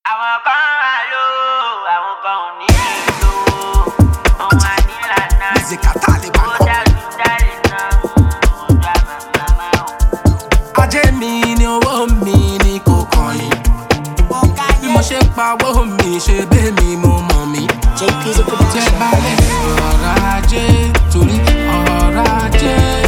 Àwọn kan wà lówó, àwọn kan ò ní lówó. Ọmọ àdìlànà ó dájú dárí náà. Ajé mi ni owó mi ni kò kàn yín. Bí mo ṣe pa owó mi ṣe bẹ́ mi mo mọ̀ mí. JP's a production. Jẹ́ balẹ̀ ọ̀rọ̀ ajé torí ọ̀rọ̀ ajé.